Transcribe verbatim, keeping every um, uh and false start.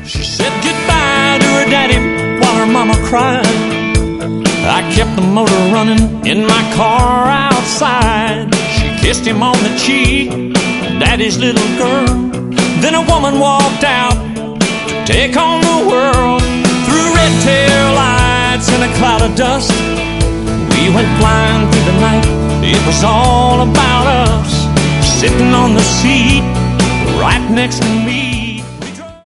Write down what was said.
She said goodbye to her daddy while her mama cried. I kept the motor running in my car outside. She kissed him on the cheek, daddy's little girl. Then a woman walked out to take on the world. Through red tail lights and a cloud of dust, we went flying through the night. It was all about us, sitting on the seat right next to me.